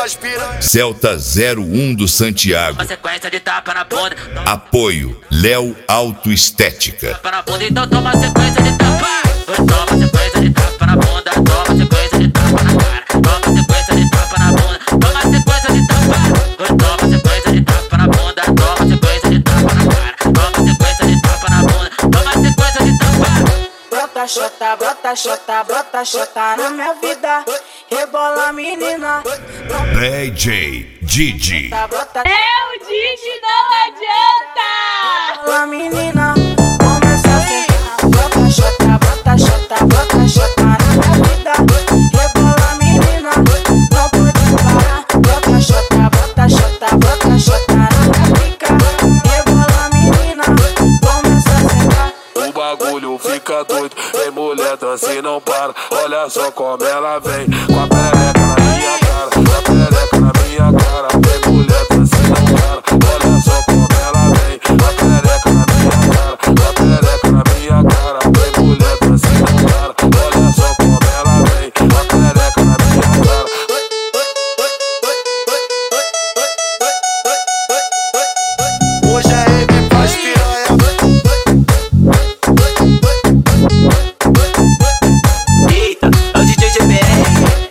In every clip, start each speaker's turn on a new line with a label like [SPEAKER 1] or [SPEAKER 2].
[SPEAKER 1] Celta 01 do Santiago.
[SPEAKER 2] Uma sequência de tapa na bunda.
[SPEAKER 1] Apoio Léo Autoestética.
[SPEAKER 2] Tapa na bunda, então toma sequência de tapa. Toma sequência de tapa na bunda. Toma sequência de tapa na cara. Toma sequência de tapa na bunda. Toma sequência de tapa. Toma sequência de tapa na bunda. Toma sequência de tapa na cara. Toma sequência de tapa na bunda. Toma sequência de tapa.
[SPEAKER 3] Brota xota, brota xota, brota xota na minha vida. Rebola menina.
[SPEAKER 1] DJ Didi.
[SPEAKER 4] É o Didi, não adianta!
[SPEAKER 3] Rebola menina. Começa a sentar. Brota xota, brota xota, brota xota na minha vida. Rebola menina. Não pode parar. Brota xota, brota xota, brota xota na minha pica. Rebola menina. Começa a sentar.
[SPEAKER 5] O bagulho fica doido, vem mulher dança e não para. Olha só como ela vem, com a perereca na minha cara, com a perereca na minha cara. Vem mulher dança e não para. Olha só como ela vem, com a perereca na minha cara, com a perereca na minha cara. Vem mulher dança e não para. Olha só como ela vem, com a perereca na minha cara.
[SPEAKER 6] Hoje é ele faz piranha.
[SPEAKER 2] Eita, é o DJ GBR.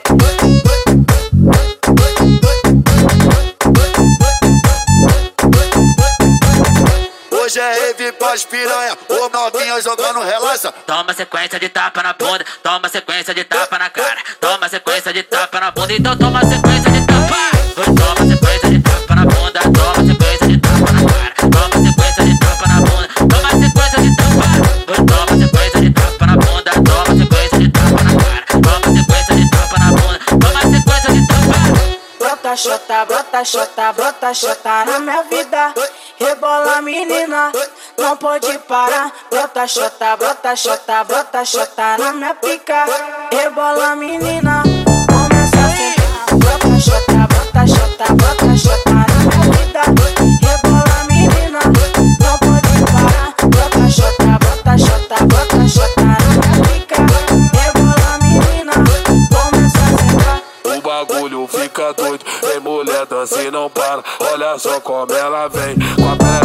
[SPEAKER 6] Hoje é ele faz piranha. Ô novinha jogando relaxa.
[SPEAKER 2] Toma sequência de tapa na bunda. Toma sequência de tapa na cara. Toma sequência de tapa na bunda. Então toma sequência de tapa. Toma sequência de tapa na bunda. Toma sequência de tapa na cara. Toma sequência de tapa na bunda. Toma sequência de tapa. Toma sequência de tapa na bunda. Toma sequência de tapa na cara. Toma sequência de tapa na bunda. Toma sequência de tapa.
[SPEAKER 3] Brota xota, brota xota, brota xota na minha vida. Rebola menina, não pode parar. Brota xota, brota xota, brota xota na minha pica. Rebola menina, começa a sentar. Brota xota, brota xota, brota xota na minha vida. Rebola menina, não pode parar. Brota xota, brota xota, brota xota na minha pica. Rebola menina, começa a sentar.
[SPEAKER 5] O bagulho fica doido, vem mulher dança e não para. Olha só como ela vem, com a perereca